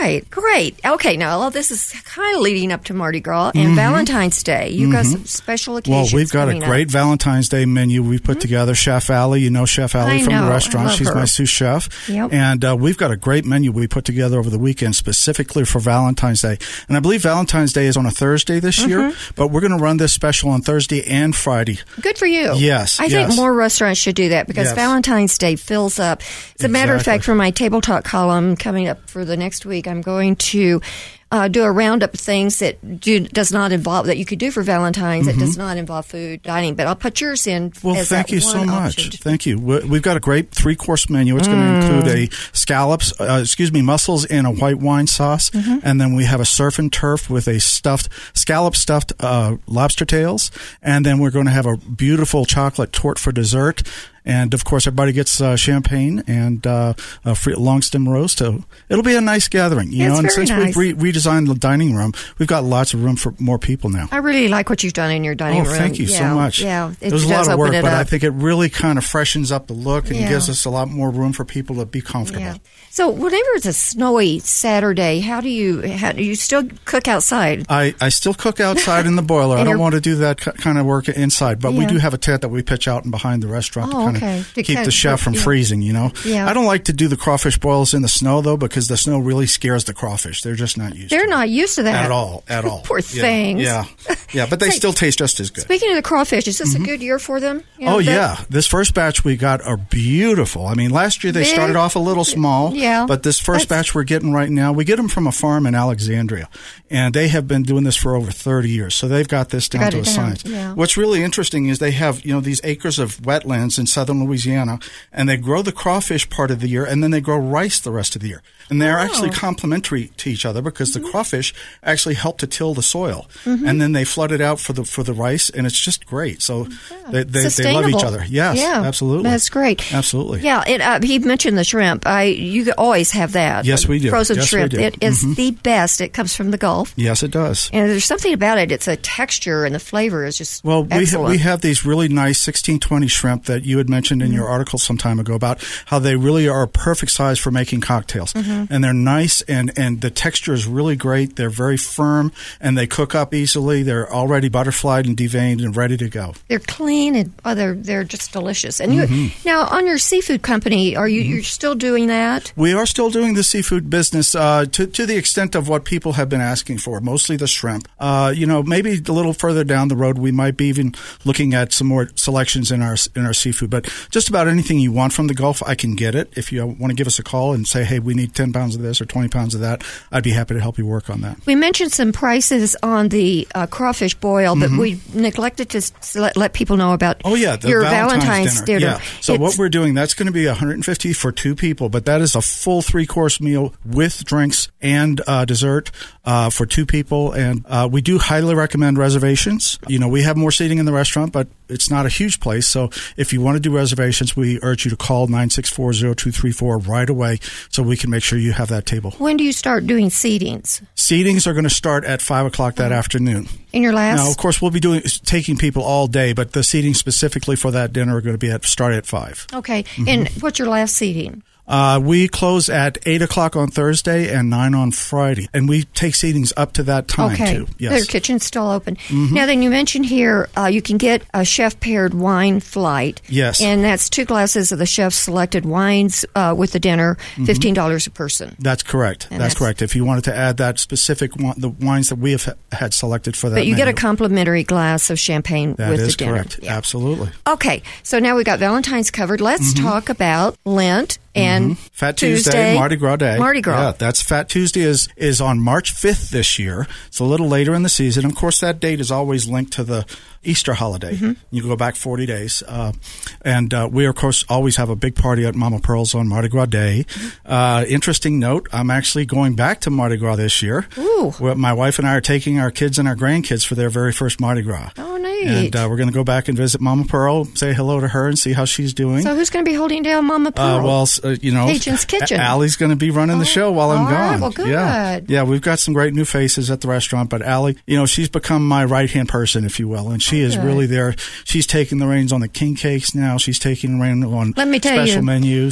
right. Great. Okay, now all this is kind of leading up to Mardi Gras and mm-hmm. Valentine's Day. You've mm-hmm. got some special occasions. Well, we've got a great up. Valentine's Day menu we've put mm-hmm. together. Chef Allie, you know Chef Allie I from know. the restaurant. She's her. my sous chef. Yep. And uh, we've got a great menu we put together over the weekend specifically for Valentine's Day. And I believe Valentine's Day is on a Thursday this mm-hmm. year, but we're going to run this special on Thursday and Friday. Good for you. Yes. I yes. think more restaurants should do that because yes. Valentine's Day fills up. As a exactly. matter of fact, for my Table Talk column coming up for the next week, I'm going to uh, do a roundup of things that do, does not involve, that you could do for Valentine's mm-hmm. that does not involve food dining. But I'll put yours in. Well, as thank that you so one much. option. Thank you. We've got a great three-course menu. It's mm. going to include a scallops, uh, excuse me, mussels in a white wine sauce, mm-hmm. and then we have a surf and turf with a stuffed, scallop stuffed uh, lobster tails, and then we're going to have a beautiful chocolate torte for dessert. And, of course, everybody gets uh, champagne and uh, a free long stem roast. So it'll be a nice gathering, you it's know. And very since nice. we've re- redesigned the dining room, we've got lots of room for more people now. I really like what you've done in your dining oh, room. Oh, thank you yeah, so much. Yeah, it, it was it a lot does of work, open it but up. I think it really kind of freshens up the look and yeah. gives us a lot more room for people to be comfortable. Yeah. So, whenever it's a snowy Saturday, how do you how, do you still cook outside? I, I still cook outside in the boiler. I don't want to do that kind of work inside, but yeah. we do have a tent that we pitch out and behind the restaurant oh, to kind okay. of to keep kind the chef from yeah. freezing. You know, yeah. I don't like to do the crawfish boils in the snow though, because the snow really scares the crawfish. They're just not used. They're to not it. used to that at all. At all. Poor yeah. things. Yeah, yeah, but they Say, still taste just as good. Speaking of the crawfish, is this mm-hmm. a good year for them? You know, oh that, yeah, this first batch we got are beautiful. I mean, last year they big, started off a little small. Yeah, but this first That's, batch we're getting right now, we get them from a farm in Alexandria, and they have been doing this for over thirty years. So they've got this down got to a down. science. Yeah. What's really interesting is they have, you know, these acres of wetlands in southern Louisiana, and they grow the crawfish part of the year, and then they grow rice the rest of the year. And they're oh. actually complementary to each other because the mm-hmm. crawfish actually help to till the soil, mm-hmm. and then they flood it out for the for the rice, and it's just great. So yeah. they they, they love each other. Yes, yeah. absolutely. That's great. Absolutely. Yeah, it, uh, he mentioned the shrimp. I you always have that. Yes, we do. Frozen yes, shrimp. We do. It is mm-hmm. the best. It comes from the Gulf. Yes, it does. And there's something about it. It's a texture, and the flavor is just well. We excellent. ha- we have these really nice sixteen twenty shrimp that you had mentioned in mm-hmm. your article some time ago about how they really are a perfect size for making cocktails, mm-hmm. and they're nice, and and the texture is really great. They're very firm, and they cook up easily. They're already butterflied and deveined and ready to go. They're clean and oh, they're they're just delicious. And you mm-hmm. now on your seafood company, are you mm-hmm. you're still doing that? We are still doing the seafood business uh, to to the extent of what people have been asking for, mostly the shrimp. Uh, you know, maybe a little further down the road, we might be even looking at some more selections in our in our seafood. But just about anything you want from the Gulf, I can get it. If you want to give us a call and say, hey, we need ten pounds of this or twenty pounds of that, I'd be happy to help you work on that. We mentioned some prices on the uh, crawfish boil, but mm-hmm. we neglected to let, let people know about oh, yeah, the your Valentine's, Valentine's dinner. dinner. Yeah. So it's, what we're doing, that's going to be one hundred fifty dollars for two people, but that is a full three-course meal with drinks and uh, dessert uh, for two people. And uh, we do highly recommend reservations. You know, we have more seating in the restaurant, but it's not a huge place. So if you want to do reservations, we urge you to call nine six four, zero two three four right away so we can make sure you have that table. When do you start doing seatings? Seatings are going to start at five o'clock that mm-hmm. afternoon. In your last? Now, of course, we'll be doing taking people all day, but the seating specifically for that dinner are going to be at start at five. Okay. Mm-hmm. And what's your last seating? Uh, we close at eight o'clock on Thursday and nine on Friday. And we take seatings up to that time, okay. too. Yes. Their kitchen's still open. Mm-hmm. Now, then you mentioned here uh, you can get a chef-paired wine flight. Yes. And that's two glasses of the chef's selected wines uh, with the dinner, fifteen dollars mm-hmm. a person. That's correct. That's, that's correct. If you wanted to add that specific one, the wines that we have had selected for that But you menu. get a complimentary glass of champagne that with the is dinner. correct. Yeah. Absolutely. Okay. So now we've got Valentine's covered. Let's mm-hmm. talk about Lent. And mm-hmm. Fat Tuesday, Tuesday, Mardi Gras Day. Mardi Gras. Yeah, that's Fat Tuesday is, is on March fifth this year. It's a little later in the season. Of course, that date is always linked to the Easter holiday. Mm-hmm. You go back forty days. Uh, and uh, we, of course, always have a big party at Mama Pearl's on Mardi Gras Day. Mm-hmm. Uh, interesting note, I'm actually going back to Mardi Gras this year. Ooh. Where my wife and I are taking our kids and our grandkids for their very first Mardi Gras. Oh, neat. And uh, we're going to go back and visit Mama Pearl, say hello to her, and see how she's doing. So who's going to be holding down Mama Pearl? Uh, well, uh, you know, Cajun's Kitchen. Allie's going to be running oh, the show while I'm all gone. Right, well, good. Yeah, yeah, we've got some great new faces at the restaurant, but Allie, you know, she's become my right hand person, if you will, and she oh, is good. really there. She's taking the reins on the king cakes now. She's taking the reins on Let me tell special you, menus.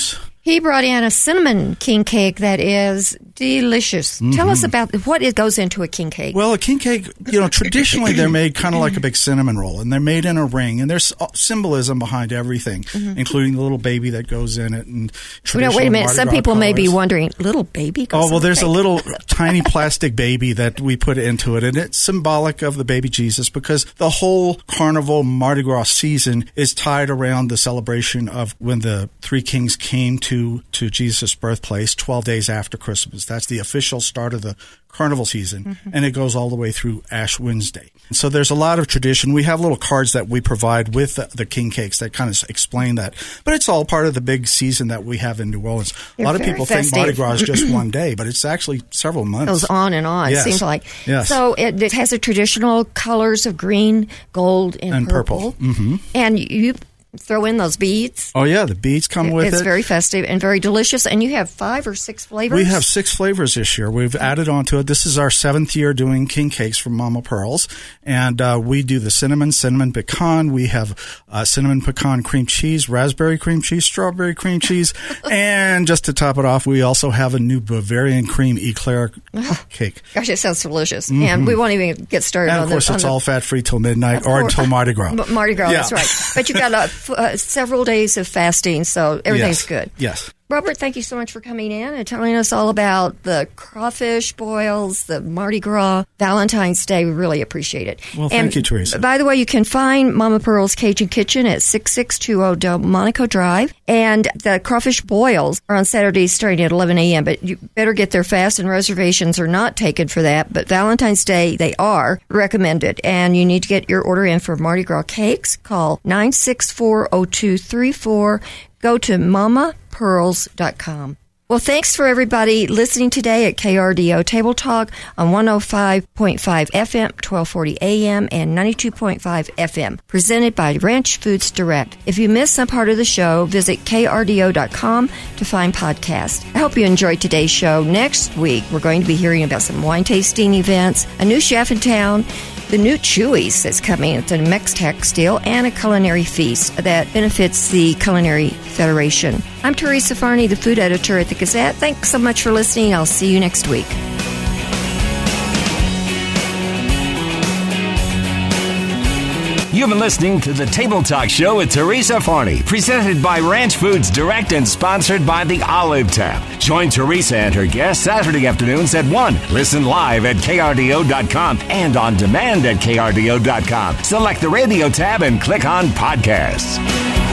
He brought in a cinnamon king cake that is delicious. Mm-hmm. Tell us about what it goes into a king cake. Well, a king cake, you know, traditionally they're made kind of like a big cinnamon roll, and they're made in a ring, and there's symbolism behind everything, mm-hmm. including the little baby that goes in it. And well, no, wait a minute. Some people colors. may be wondering, little baby goes Oh, well, in there's the a little tiny plastic baby that we put into it, and it's symbolic of the baby Jesus because the whole Carnival Mardi Gras season is tied around the celebration of when the three kings came to To, to Jesus' birthplace twelve days after Christmas. That's the official start of the carnival season, mm-hmm. and it goes all the way through Ash Wednesday. So there's a lot of tradition. We have little cards that we provide with the, the king cakes that kind of explain that. But it's all part of the big season that we have in New Orleans. They're a lot of people festive. think Mardi Gras is just one day, but it's actually several months. It goes on and on, yes. it seems like. Yes. So it, it has the traditional colors of green, gold, and, and purple. purple. Mm-hmm. And you throw in those beads. Oh, yeah, the beads come with it's it. It's very festive and very delicious. And you have five or six flavors? We have six flavors this year. We've added on to it. This is our seventh year doing king cakes from Mama Pearl's. And uh, we do the cinnamon, cinnamon pecan. We have uh, cinnamon pecan cream cheese, raspberry cream cheese, strawberry cream cheese. And just to top it off, we also have a new Bavarian cream eclair cake. Gosh, it sounds delicious. Mm-hmm. And we won't even get started and on of course, the, it's on all the, fat-free till midnight or until Mardi Gras. M- Mardi Gras, yeah. that's right. But you've got a Uh, several days of fasting, so everything's yes. good. Yes. Robert, thank you so much for coming in and telling us all about the crawfish boils, the Mardi Gras, Valentine's Day. We really appreciate it. Well, thank and you, Teresa. By the way, you can find Mama Pearl's Cajun Kitchen at six six two zero Delmonico Drive. And the crawfish boils are on Saturdays starting at eleven a.m., but you better get there fast, and reservations are not taken for that. But Valentine's Day, they are recommended. And you need to get your order in for Mardi Gras cakes. Call nine six four zero two three four. Go to mama pearls dot com. Well, thanks for everybody listening today at K R D O Table Talk on one oh five point five F M, twelve forty A M, and ninety-two point five F M, presented by Ranch Foods Direct. If you missed some part of the show, visit K R D O dot com to find podcasts. I hope you enjoyed today's show. Next week, we're going to be hearing about some wine tasting events, a new chef in town, the new Chewy's that's coming at the Mex Textile, and a culinary feast that benefits the Culinary Federation. I'm Teresa Farney, the food editor at the Gazette. Thanks so much for listening. I'll see you next week. You've been listening to the Table Talk Show with Teresa Farney, presented by Ranch Foods Direct and sponsored by the Olive Tap. Join Teresa and her guests Saturday afternoons at one. Listen live at K R D O dot com and on demand at K R D O dot com. Select the radio tab and click on podcasts.